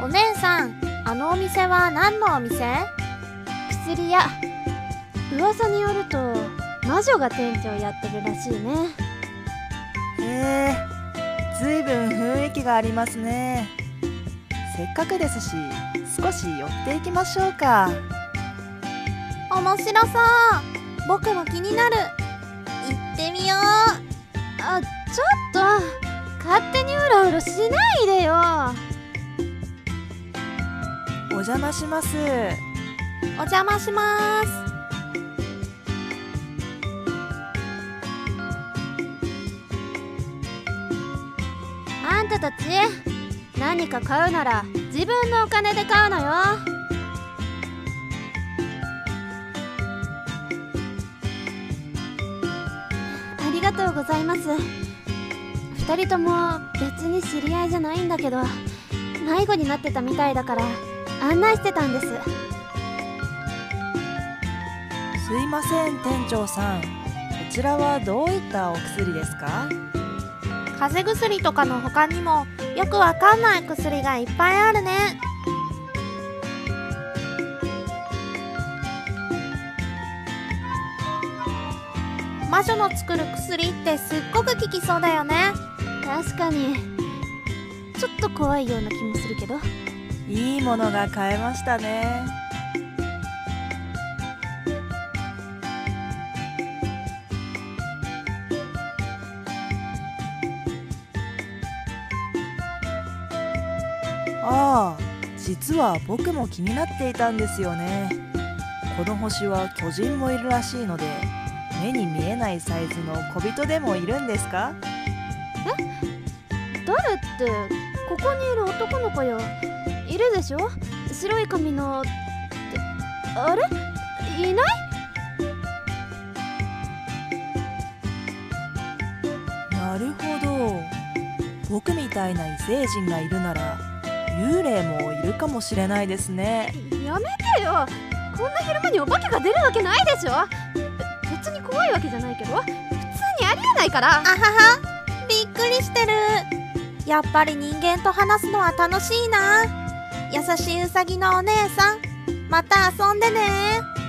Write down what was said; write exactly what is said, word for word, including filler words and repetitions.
お姉さん、あのお店は何のお店？ 薬屋。噂によると魔女が店長やってるらしいね。 へえ、ずいぶん雰囲気がありますね。せっかくですし少し寄っていきましょうか。 面白そう。僕も気になる。行ってみよう。 あ、ちょっと勝手にうろうろしないでよ。 お邪魔します。 お邪魔します。 あんたたち、何か買うなら自分のお金で買うのよ。ありがとうございます。二人とも別に知り合いじゃないんだけど、迷子になってたみたいだから案内してたんです。 すいません店長さん、こちらはどういったお薬ですか？ 風邪薬とかの他にもよくわかんない薬がいっぱいあるね。魔女の作る薬ってすっごく効きそうだよね。 確かにちょっと怖いような気もするけど。 いいものが買えましたね。ああ、実は僕も気になっていたんですよね。この星は巨人もいるらしいので、目に見えないサイズの小人でもいるんですか？ 誰ってここにいる男の子よ。いるでしょ、白い髪のって。あれ、いない？ なるほど、僕みたいな異星人がいるなら幽霊もいるかもしれないですね。 やめてよ、こんな昼間にお化けが出るわけないでしょ。別に怖いわけじゃないけど、普通にありえないから。 あはは、びっくりしてる。やっぱり人間と話すのは楽しいな。優しいうさぎのお姉さん、また遊んでね。